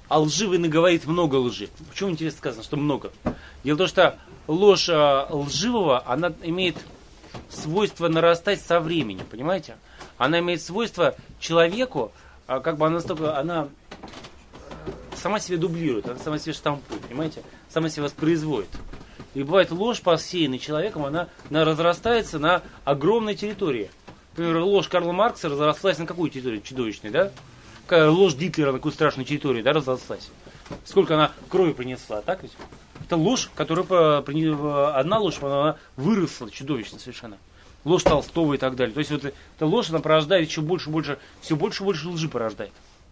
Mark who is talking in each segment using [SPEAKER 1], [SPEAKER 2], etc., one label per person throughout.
[SPEAKER 1] а лживый наговорит много лжи. Почему интересно сказано, что много? Дело в том, что ложь лживого, она имеет свойство нарастать со временем, понимаете? Она имеет свойство человеку, как бы она сама себя дублирует, она сама себя штампует, понимаете? Сама себя воспроизводит. И бывает ложь, посеянная человеком, она разрастается на огромной территории. Например, ложь Карла Маркса разрослась на какую территорию чудовищной, да? Ложь Гитлера на какую страшную территорию, да, разрослась. Сколько она крови принесла, так ведь? Это ложь, которая одна ложь, она выросла чудовищно совершенно. Ложь Толстого и так далее. То есть вот эта ложь, она порождает еще больше и больше, все больше и больше лжи порождает.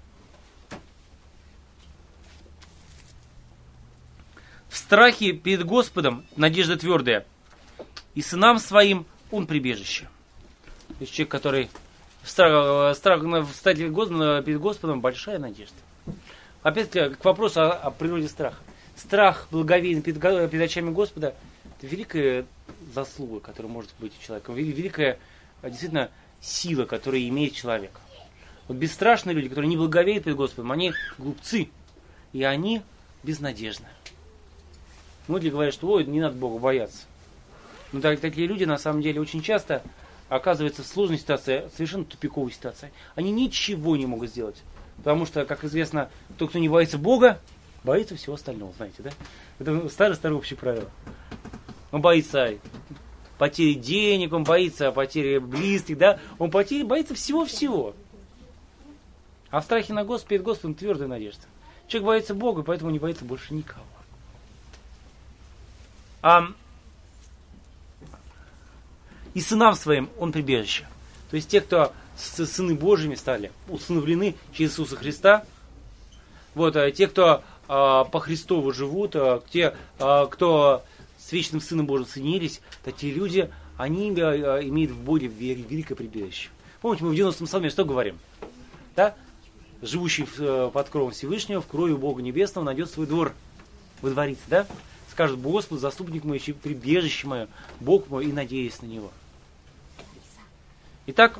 [SPEAKER 1] В страхе перед Господом надежда твердая, и сынам своим он прибежище. То есть человек, который страх встать перед Господом, большая надежда. Опять к вопросу о природе страха. Страх благовейный перед очами Господа – это великая заслуга, которая может быть у человека. Великая действительно сила, которую имеет человек. Вот бесстрашные люди, которые не благовеют перед Господом, они глупцы, и они безнадежны. Многие говорят, что ой, не надо Бога бояться. Но такие люди на самом деле очень часто оказываются в сложной ситуации, совершенно тупиковой ситуации. Они ничего не могут сделать. Потому что, как известно, тот, кто не боится Бога, боится всего остального, знаете, да? Это старое общее правило. Он боится потери денег, он боится потери близких, да? Он боится всего-всего. А в страхе перед Господом твердая надежда. Человек боится Бога, поэтому не боится больше никого. И сынам своим он прибежище. То есть те, кто сыны Божьими стали, усыновлены через Иисуса Христа, вот, те, кто по Христову живут, те, кто с вечным Сыном Божьим соединились, такие люди, они имеют в Боге великое прибежище. Помните, мы в 90-м псалме что говорим? Да? Живущий под кровом Всевышнего, в крови Бога Небесного, найдет свой двор во дворице, да? Скажет: Господь, заступник мой, прибежище мое, Бог мой, и надеюсь на Него. Итак,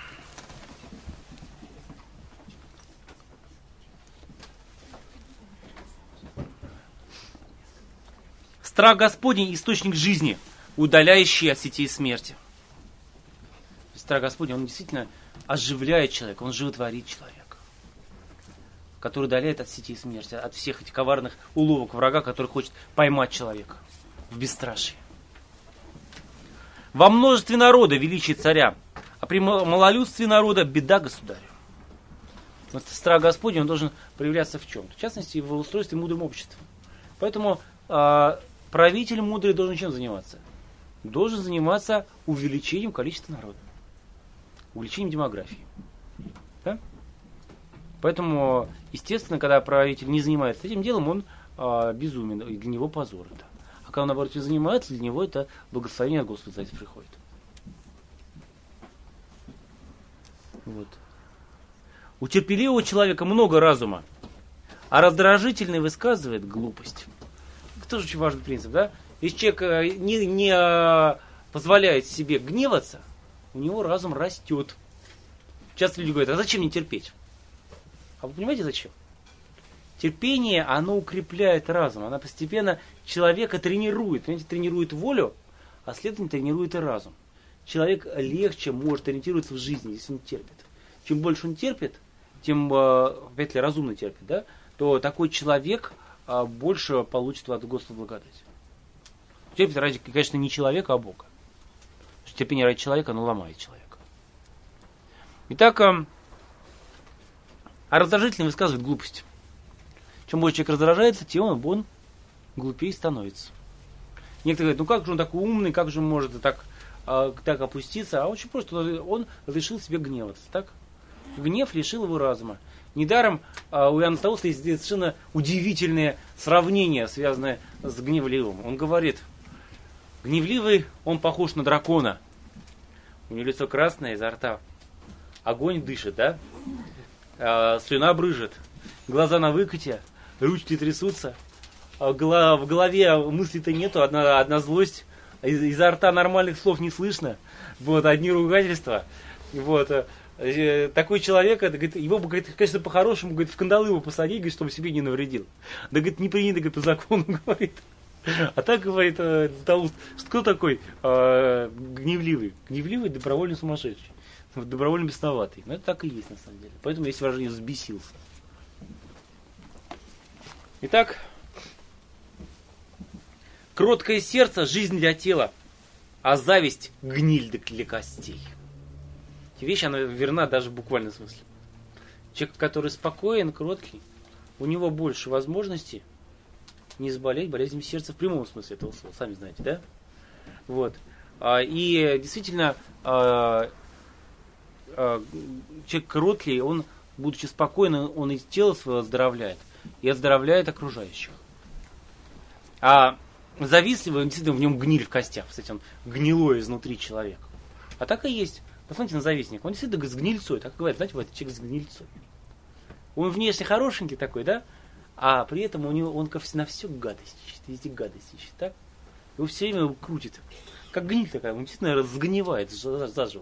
[SPEAKER 1] страх Господень – источник жизни, удаляющий от сетей смерти. Страх Господень, он действительно оживляет человека, он животворит человека, который удаляет от сетей смерти, от всех этих коварных уловок врага, который хочет поймать человека в бесстрашии. Во множестве народа величие царя, а при малолюдстве народа беда государю. Вот страх Господень, он должен проявляться в чем? В частности, в устройстве мудрым обществом. Поэтому правитель мудрый должен чем заниматься? Должен заниматься увеличением количества народа, увеличением демографии. Да? Поэтому, естественно, когда правитель не занимается этим делом, он безумен, и для него позор это. А когда он, наоборот, этим занимается, для него это благословение от Господа за это приходит. Вот. У терпеливого человека много разума, а раздражительный высказывает глупость. Это тоже очень важный принцип, да? Если человек не позволяет себе гневаться, у него разум растет. Часто люди говорят: а зачем мне терпеть? А вы понимаете, зачем? Терпение, оно укрепляет разум, оно постепенно человека тренирует. Понимаете, тренирует волю, а следовательно тренирует и разум. Человек легче может ориентироваться в жизни, если он терпит. Чем больше он терпит, тем, опять ли, разумно терпит, да, то такой человек больше получит от Господа благодать. Терпит ради, конечно, не человека, а Бога. Потому что терпение ради человека, оно ломает человека. Итак, а раздражительный высказывает глупость. Чем больше человек раздражается, тем он глупее становится. Некоторые говорят: ну как же он такой умный, как же он может так опуститься? А очень просто, он разрешил себе гневаться. Так? Гнев лишил его разума. Недаром у Иоанна Златоуста есть совершенно удивительные сравнения, связанные с гневливым. Он говорит: гневливый, он похож на дракона. У него лицо красное, изо рта огонь дышит, да? Слюна брызжет, глаза на выкате, ручки трясутся, в голове мыслей-то нету, одна злость, изо рта нормальных слов не слышно, вот, одни ругательства, вот, такой человек, это, говорит, его бы, говорит, конечно, по-хорошему, говорит, в кандалы его посадить, говорит, чтобы себе не навредил. Да, говорит, не принято, говорит, по закону, говорит. А так, говорит, кто такой гневливый? Гневливый, добровольно сумасшедший. Добровольно бесноватый. Ну, это так и есть, на самом деле. Поэтому есть выражение «взбесился». Итак, кроткое сердце – жизнь для тела, а зависть – гниль для костей. Эта вещь, она верна даже в буквальном смысле. Человек, который спокоен, кроткий, у него больше возможностей не заболеть болезнью сердца в прямом смысле этого слова, сами знаете, да? Вот. И действительно, человек кроткий, он, будучи спокойным, он и тело свое оздоровляет, и оздоровляет окружающих. А завистливый, он действительно в нем гниль в костях, кстати, он гнилой изнутри человек. А так и есть. Посмотрите на завистника, он действительно с гнильцой, так говорят, знаете, вот человек с гнильцой. Он внешне хорошенький такой, да? А при этом у него, он на все гадость ищет, везде гадость ищет, так? Его все время крутит. Как гниль такая, он действительно разгнивает заживо.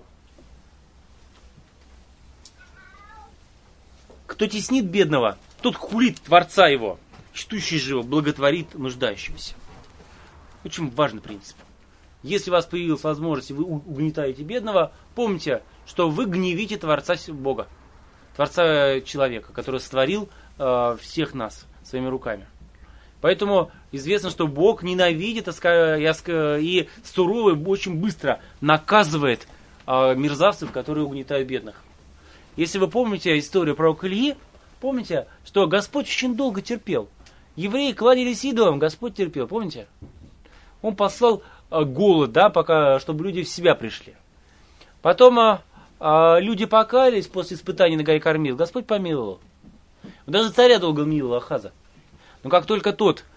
[SPEAKER 1] Кто теснит бедного, тот хулит Творца его, чтущий же его благотворит нуждающимся. Очень важный принцип. Если у вас появилась возможность, и вы угнетаете бедного, помните, что вы гневите Творца Бога, Творца человека, который сотворил всех нас своими руками. Поэтому известно, что Бог ненавидит и сурово и очень быстро наказывает мерзавцев, которые угнетают бедных. Если вы помните историю пророка Ильи, помните, что Господь очень долго терпел. Евреи кланялись идолам, Господь терпел, помните? Он послал голод, да, пока, чтобы люди в себя пришли. Потом люди покаялись после испытаний на горе Кормил, Господь помиловал. Даже царя долго миловал Ахаза. Но как только тот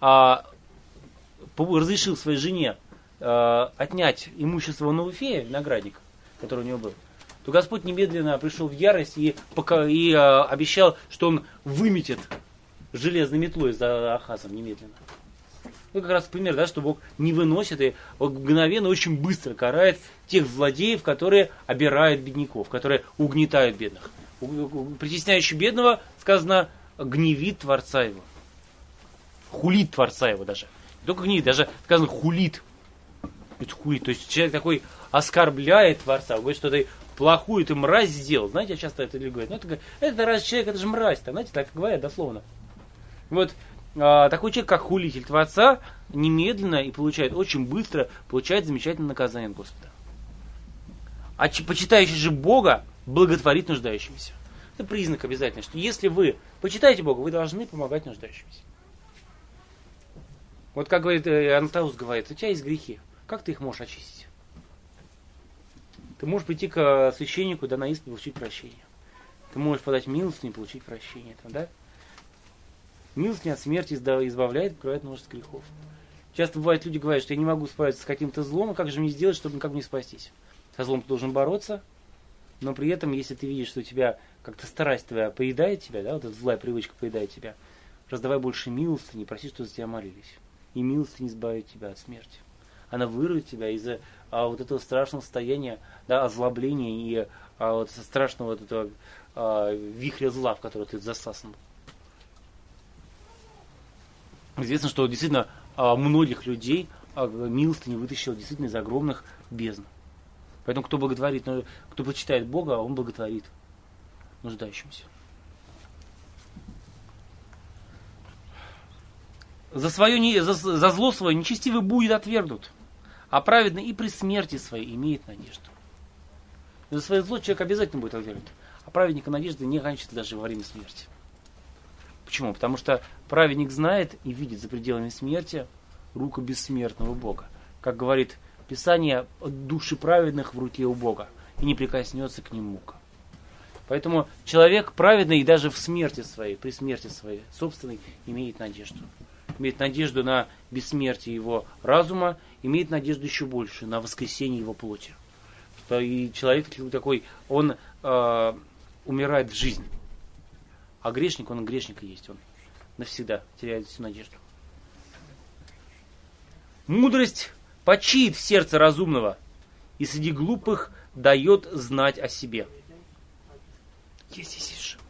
[SPEAKER 1] разрешил своей жене отнять имущество Науфея, виноградника, который у него был, то Господь немедленно пришел в ярость и обещал, что он выметит железной метлой за Ахазом немедленно. Ну, как раз пример, да, что Бог не выносит и мгновенно, очень быстро карает тех злодеев, которые обирают бедняков, которые угнетают бедных. Притесняющий бедного, сказано, гневит Творца его. Хулит Творца его даже. Не только гневит, даже сказано хулит. Это хулит. То есть человек такой оскорбляет Творца, говорит, что ты плохую ты мразь сделал. Знаете, я часто это говорю. Ну, это раз человек, это же мразь. -то, знаете, так говорят дословно. Вот такой человек, как хулитель Творца, немедленно и получает, очень быстро получает замечательное наказание от Господа. А почитающий же Бога благотворит нуждающимся. Это признак обязательно, что если вы почитаете Бога, вы должны помогать нуждающимся. Вот как говорит Антаус, говорит, у тебя есть грехи. Как ты их можешь очистить? Ты можешь прийти к священнику, да, на исповедь получить прощение. Ты можешь подать милостыню и получить прощение. Там, да? Милостыня от смерти избавляет, покрывает множество грехов. Часто бывает, люди говорят, что я не могу справиться с каким-то злом, а как же мне сделать, чтобы как мне спастись? Со злом ты должен бороться, но при этом, если ты видишь, что у тебя как-то страсть твоя поедает тебя, да, вот эта злая привычка поедает тебя, раздавай больше милостыни, проси, что за тебя молились. И милостыня избавит тебя от смерти. Она вырвет тебя из вот этого страшного состояния, да, озлобления и вот страшного вот этого вихря зла, в который ты засасан. Известно, что действительно многих людей милостыня вытащила действительно из огромных бездн. Поэтому кто благотворит, кто почитает Бога, он благотворит нуждающимся. За зло свое нечестивый будет отвергнут, а праведный и при смерти своей имеет надежду. За свое зло человек обязательно будет отвергнут, а праведника надежды не кончится даже во время смерти. Почему? Потому что праведник знает и видит за пределами смерти руку бессмертного Бога. Как говорит Писание, души праведных в руке у Бога, и не прикоснется к ним мука. Поэтому человек праведный и даже в смерти своей, при смерти своей собственной, имеет надежду. Имеет надежду на бессмертие его разума, имеет надежду еще больше на воскресение его плоти. Что и человек такой, он умирает в жизнь. А грешник, он грешник и есть. Он навсегда теряет всю надежду. Мудрость почиет в сердце разумного и среди глупых дает знать о себе. Я здесь сижу.